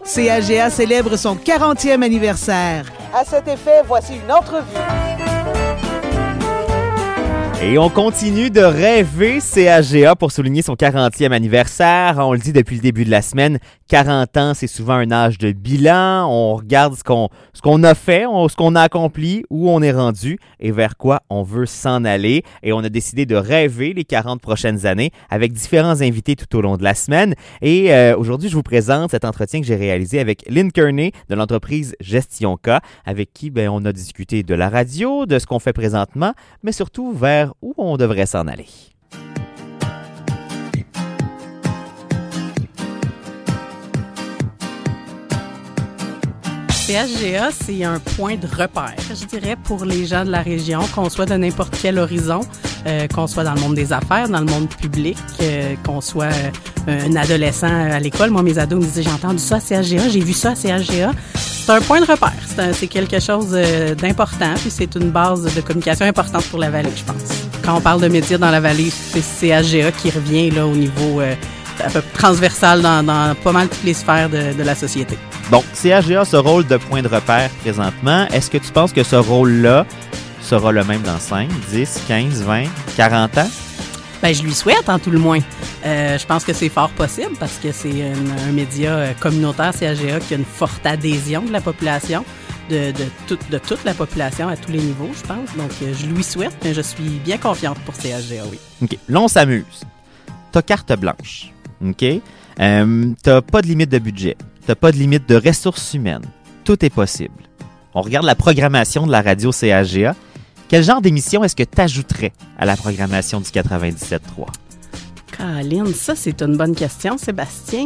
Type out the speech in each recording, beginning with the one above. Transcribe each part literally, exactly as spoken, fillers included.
C A G A célèbre son quarantième anniversaire. À cet effet, voici une entrevue. Et on continue de rêver C A G A pour souligner son quarantième anniversaire. On le dit depuis le début de la semaine, quarante ans, c'est souvent un âge de bilan. On regarde ce qu'on, ce qu'on a fait, on, ce qu'on a accompli, où on est rendu et vers quoi on veut s'en aller. Et on a décidé de rêver les quarante prochaines années avec différents invités tout au long de la semaine. Et euh, aujourd'hui, je vous présente cet entretien que j'ai réalisé avec Lynn Kearney de l'entreprise Gestion K, avec qui ben, on a discuté de la radio, de ce qu'on fait présentement, mais surtout vers où on devrait s'en aller. C A G A, c'est un point de repère, je dirais, pour les gens de la région, qu'on soit de n'importe quel horizon, euh, qu'on soit dans le monde des affaires, dans le monde public, euh, qu'on soit euh, un adolescent à l'école. Moi, mes ados me disaient, j'ai entendu ça à C A G A, j'ai vu ça à C A G A. C'est un point de repère, c'est, un, c'est quelque chose euh, d'important, puis c'est une base de communication importante pour la vallée, je pense. Quand on parle de médias dans la vallée, c'est C A G A qui revient là au niveau euh, un peu transversal dans, dans pas mal toutes les sphères de, de la société. Donc, C A G A a ce rôle de point de repère présentement. Est-ce que tu penses que ce rôle-là sera le même dans cinq, dix, quinze, vingt, quarante ans? Ben, je lui souhaite, en tout le moins. Euh, je pense que c'est fort possible parce que c'est une, un média communautaire, C A G A, qui a une forte adhésion de la population, de, de, tout, de toute la population à tous les niveaux, je pense. Donc, je lui souhaite, mais je suis bien confiante pour C A G A, oui. OK. Là, on s'amuse. T'as carte blanche. OK? Euh, t'as pas de limite de budget. T'as pas de limite de ressources humaines. Tout est possible. On regarde la programmation de la radio C A G A. Quel genre d'émission est-ce que tu ajouterais à la programmation du quatre-vingt-dix-sept trois? Caroline, ça, c'est une bonne question, Sébastien.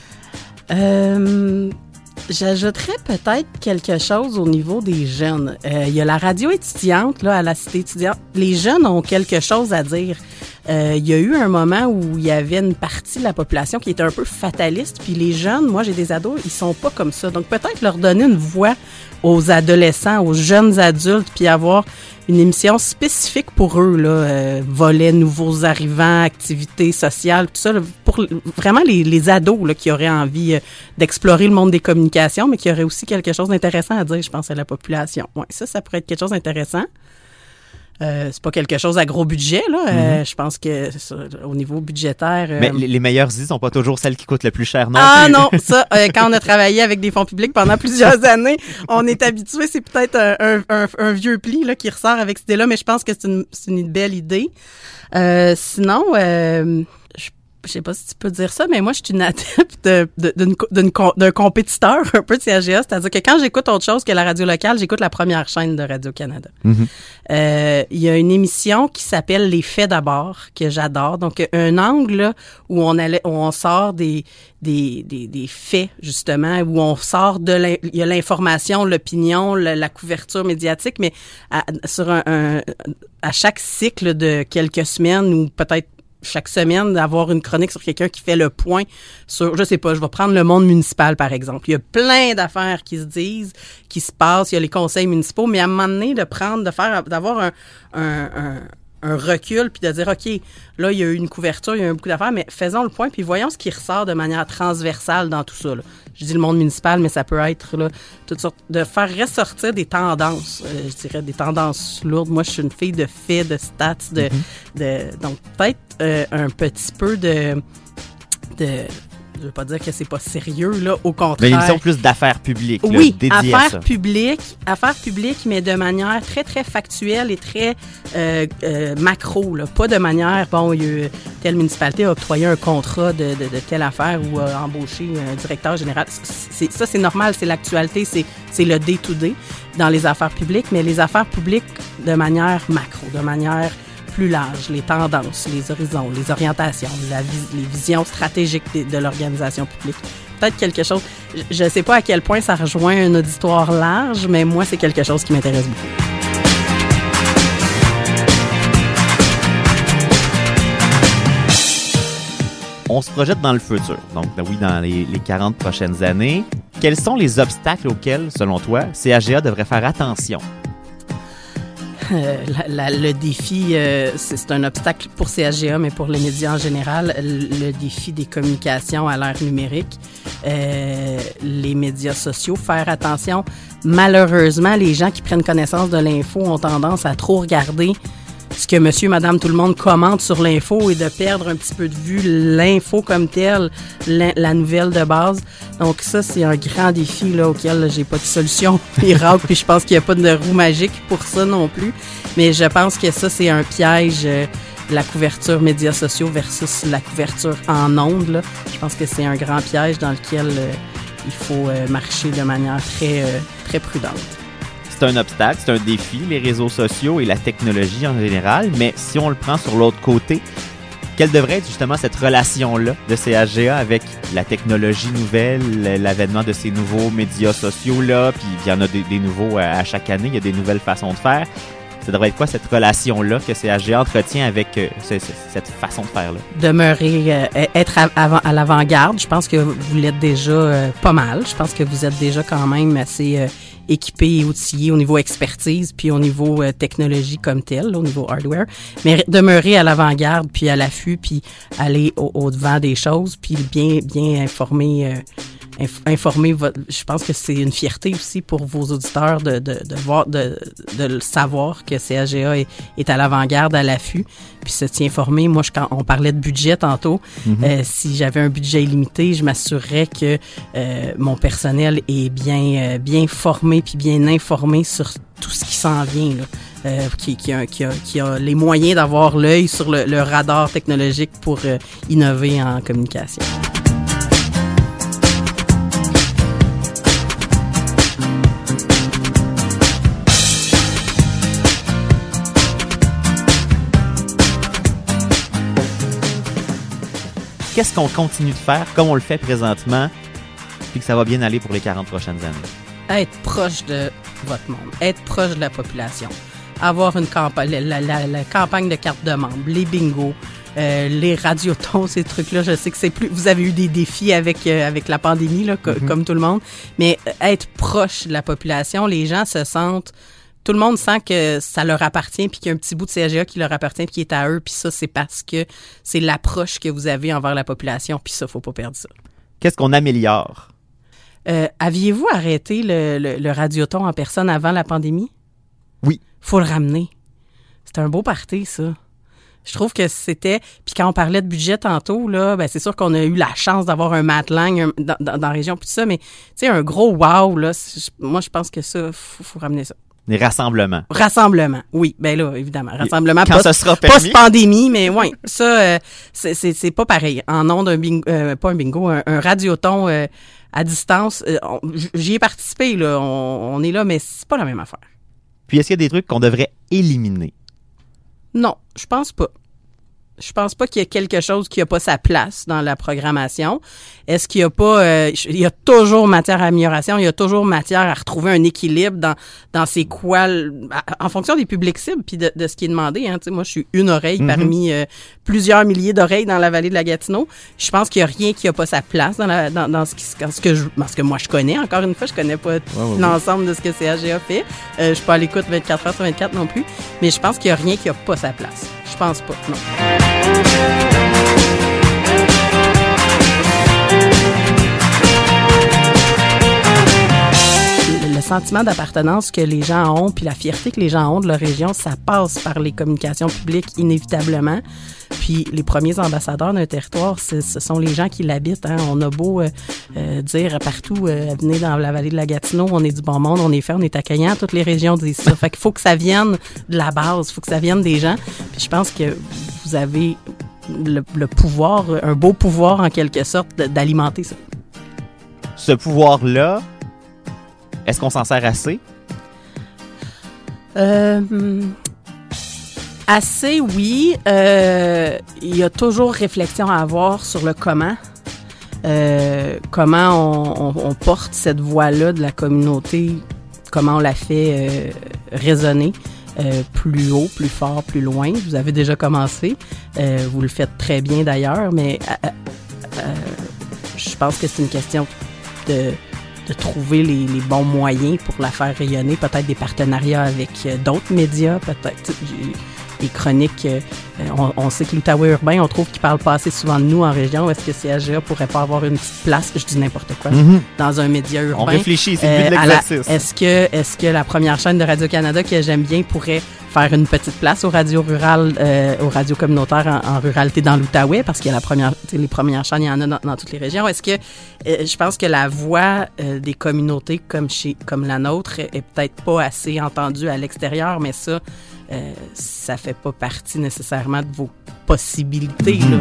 Euh, j'ajouterais peut-être quelque chose au niveau des jeunes. Euh, il y a la radio étudiante, là, à la cité étudiante. Les jeunes ont quelque chose à dire. Euh, il y a eu un moment où il y avait une partie de la population qui était un peu fataliste, puis les jeunes, moi j'ai des ados, ils sont pas comme ça. Donc peut-être leur donner une voix aux adolescents, aux jeunes adultes, puis avoir une émission spécifique pour eux, là, euh, volets nouveaux arrivants, activités sociales, tout ça, là, pour vraiment les, les ados là, qui auraient envie euh, d'explorer le monde des communications, mais qui auraient aussi quelque chose d'intéressant à dire, je pense, à la population. Ouais, ça, ça pourrait être quelque chose d'intéressant. Euh, c'est pas quelque chose à gros budget, là. Euh, mm-hmm. Je pense que ça, au niveau budgétaire... Euh... Mais les, les meilleures idées sont pas toujours celles qui coûtent le plus cher, non? Ah non, ça, euh, quand on a travaillé avec des fonds publics pendant plusieurs années, on est habitué, c'est peut-être un, un, un vieux pli là, qui ressort avec cette idée-là, mais je pense que c'est une, c'est une belle idée. Euh, sinon, euh, je Je sais pas si tu peux dire ça, mais moi, je suis une adepte de, de, d'une, d'une, d'un compétiteur un peu de C A G A. C'est-à-dire que quand j'écoute autre chose que la radio locale, j'écoute la première chaîne de Radio-Canada. Mm-hmm. Euh, il y a une émission qui s'appelle Les Faits d'abord, que j'adore. Donc, un angle là, où on allait, où on sort des, des, des, des faits, justement, où on sort de l'in, il y a l'information, l'opinion, la, la couverture médiatique, mais à, sur un, un, à chaque cycle de quelques semaines ou peut-être chaque semaine, d'avoir une chronique sur quelqu'un qui fait le point sur, je sais pas, je vais prendre le monde municipal, par exemple. Il y a plein d'affaires qui se disent, qui se passent, il y a les conseils municipaux, mais à un moment donné, de prendre, de faire, d'avoir un, un, un, un recul, puis de dire, OK, là, il y a eu une couverture, il y a eu beaucoup d'affaires, mais faisons le point, puis voyons ce qui ressort de manière transversale dans tout ça, là. Je dis le monde municipal, mais ça peut être là, toutes sortes, de faire ressortir des tendances, euh, je dirais des tendances lourdes. Moi, je suis une fille de faits, de stats, de, mm-hmm. de donc peut-être euh, un petit peu de, de je veux pas dire que c'est pas sérieux, là, au contraire. Mais une émission plus d'affaires publiques, là, oui, dédiée affaires à ça. publiques, affaires publiques, mais de manière très, très factuelle et très euh, euh, macro, là. Pas de manière, bon, il y a eu telle municipalité a octroyé un contrat de, de, de telle affaire ou a embauché un directeur général. C'est, ça, c'est normal, c'est l'actualité, c'est, c'est le day-to-day dans les affaires publiques, mais les affaires publiques de manière macro, de manière plus large, les tendances, les horizons, les orientations, la vis- les visions stratégiques de, de l'organisation publique. Peut-être quelque chose, je ne sais pas à quel point ça rejoint un auditoire large, mais moi, c'est quelque chose qui m'intéresse beaucoup. On se projette dans le futur, donc ben oui, dans les, les quarante prochaines années. Quels sont les obstacles auxquels, selon toi, C A G A devrait faire attention? Euh, la, la, le défi, euh, c'est, c'est un obstacle pour C H G A, mais pour les médias en général, le, le défi des communications à l'ère numérique, euh, les médias sociaux, faire attention. Malheureusement, les gens qui prennent connaissance de l'info ont tendance à trop regarder ce que monsieur, madame, tout le monde commente sur l'info et de perdre un petit peu de vue l'info comme telle, la, la nouvelle de base. Donc ça, c'est un grand défi là, auquel là, j'ai pas de solution miracle, puis je pense qu'il n'y a pas de roue magique pour ça non plus. Mais je pense que ça, c'est un piège, euh, la couverture médias sociaux versus la couverture en ondes. Là. Je pense que c'est un grand piège dans lequel euh, il faut euh, marcher de manière très, euh, très prudente. C'est un obstacle, c'est un défi, les réseaux sociaux et la technologie en général, mais si on le prend sur l'autre côté, quelle devrait être justement cette relation-là de C H G A avec la technologie nouvelle, l'avènement de ces nouveaux médias sociaux-là, puis il y en a des, des nouveaux à chaque année, il y a des nouvelles façons de faire. Ça devrait être quoi cette relation-là que C H G A entretient avec euh, ce, ce, cette façon de faire-là? Demeurer, euh, être à, avant, à l'avant-garde, je pense que vous l'êtes déjà euh, pas mal. Je pense que vous êtes déjà quand même assez euh, équipé et outillé au niveau expertise, puis au niveau euh, technologie comme tel, là, au niveau hardware. Mais demeurer à l'avant-garde, puis à l'affût, puis aller au, au devant des choses, puis bien, bien informer... Euh, informer votre, je pense que c'est une fierté aussi pour vos auditeurs de, de, de voir, de, de savoir que C H G A est, est à l'avant-garde, à l'affût, puis se tient informé. Moi, je, quand on parlait de budget tantôt, mm-hmm. euh, si j'avais un budget illimité, je m'assurerais que euh, mon personnel est bien, euh, bien formé puis bien informé sur tout ce qui s'en vient, là. Euh, qui, qui, a, qui, a, qui a les moyens d'avoir l'œil sur le, le radar technologique pour euh, innover en communication. Qu'est-ce qu'on continue de faire comme on le fait présentement, puis que ça va bien aller pour les quarante prochaines années? Être proche de votre monde, être proche de la population, avoir une campagne, la, la, la, la campagne de carte de membre, les bingos, euh, les radiotons, ces trucs-là. Je sais que c'est plus. Vous avez eu des défis avec euh, avec la pandémie, là, co- mm-hmm. comme tout le monde, mais euh, être proche de la population, les gens se sentent. Tout le monde sent que ça leur appartient puis qu'il y a un petit bout de C H G A qui leur appartient puis qui est à eux, puis ça, c'est parce que c'est l'approche que vous avez envers la population, puis ça, faut pas perdre ça. Qu'est-ce qu'on améliore? Euh, aviez-vous arrêté le, le, le radioton en personne avant la pandémie? Oui. Faut le ramener. C'était un beau party, ça. Je trouve que c'était... Puis quand on parlait de budget tantôt, là, ben c'est sûr qu'on a eu la chance d'avoir un Matt Lang un, dans, dans, dans la région, puis tout ça, mais tu sais, un gros wow, là, moi, je pense que ça, faut, faut ramener ça. Les rassemblements. Rassemblement, oui. Ben là, évidemment. Rassemblement Quand post, ça sera permis. Post-pandémie, mais oui. Ça, euh, c'est, c'est, c'est pas pareil. En nom d'un bingo, euh, pas un bingo, un, un radioton euh, à distance, euh, on, j'y ai participé, là. On, on est là, mais c'est pas la même affaire. Puis est-ce qu'il y a des trucs qu'on devrait éliminer? Non, je pense pas. Je pense pas qu'il y a quelque chose qui a pas sa place dans la programmation. Est-ce qu'il y a pas... Euh, il y a toujours matière à amélioration, il y a toujours matière à retrouver un équilibre dans dans ces quoi... En fonction des publics cibles puis de, de ce qui est demandé. Hein. Tu sais, moi, je suis une oreille mm-hmm. parmi euh, plusieurs milliers d'oreilles dans la vallée de la Gatineau. Je pense qu'il y a rien qui a pas sa place dans, la, dans, dans, ce, qui, dans ce que je, dans ce que moi je connais. Encore une fois, je connais pas ouais, ouais, l'ensemble ouais. de ce que C H G A fait. Euh, je suis pas à l'écoute vingt-quatre heures sur vingt-quatre non plus. Mais je pense qu'il y a rien qui a pas sa place. Je pense pas, non. Le sentiment d'appartenance que les gens ont, puis la fierté que les gens ont de leur région, ça passe par les communications publiques inévitablement. Puis les premiers ambassadeurs d'un territoire, ce sont les gens qui l'habitent. Hein. On a beau euh, euh, dire partout, euh, venez dans la vallée de la Gatineau, on est du bon monde, on est fait, on est accueillant. Toutes les régions disent ça. Fait qu'il faut que ça vienne de la base, il faut que ça vienne des gens. Puis je pense que vous avez le, le pouvoir, un beau pouvoir en quelque sorte, d'alimenter ça. Ce pouvoir-là, est-ce qu'on s'en sert assez? Euh... Assez, oui. Euh, il y a toujours réflexion à avoir sur le comment. Euh, comment on, on, on porte cette voix-là de la communauté, comment on la fait euh, résonner euh, plus haut, plus fort, plus loin. Vous avez déjà commencé. Euh, vous le faites très bien d'ailleurs, mais euh, euh, je pense que c'est une question de de trouver les, les bons moyens pour la faire rayonner, peut-être des partenariats avec euh, d'autres médias, peut-être des chroniques. Euh, on, on sait que l'Outaouais urbain, on trouve qu'il parle pas assez souvent de nous en région. Est-ce que C A G A pourrait pas avoir une petite place, je dis n'importe quoi, mm-hmm. dans un média urbain? On réfléchit, c'est le but de l'exercice. La, est-ce que, est-ce que la première chaîne de Radio-Canada, que j'aime bien, pourrait faire une petite place aux radios rurales, euh, aux radios communautaires en, en ruralité dans l'Outaouais, parce qu'il y a la première, les premières chaînes, il y en a dans, dans toutes les régions. Est-ce que, euh, je pense que la voix euh, des communautés comme chez, comme la nôtre est, est peut-être pas assez entendue à l'extérieur, mais ça, euh, ça fait pas partie nécessairement de vos possibilités, là.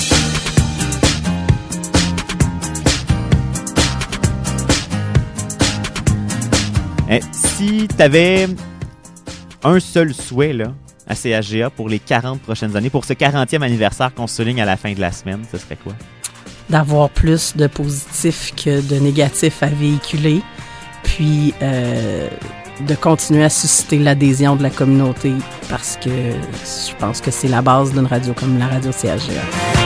Eh, si t'avais un seul souhait là, à C A G A pour les quarante prochaines années, pour ce quarantième anniversaire qu'on souligne à la fin de la semaine, ce serait quoi? D'avoir plus de positifs que de négatifs à véhiculer, puis euh, de continuer à susciter l'adhésion de la communauté, parce que je pense que c'est la base d'une radio comme la radio C A G A.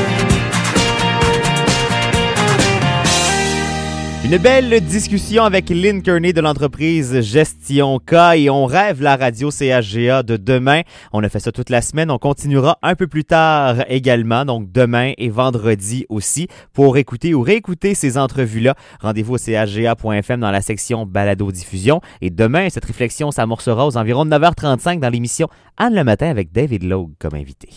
Une belle discussion avec Lynn Kearney de l'entreprise Gestion K, et on rêve la radio C A G A de demain. On a fait ça toute la semaine. On continuera un peu plus tard également, donc demain et vendredi aussi. Pour écouter ou réécouter ces entrevues-là, rendez-vous au c a g a point f m dans la section balado-diffusion. Et demain, cette réflexion s'amorcera aux environs de neuf heures trente-cinq dans l'émission Anne le matin avec David Logue comme invité.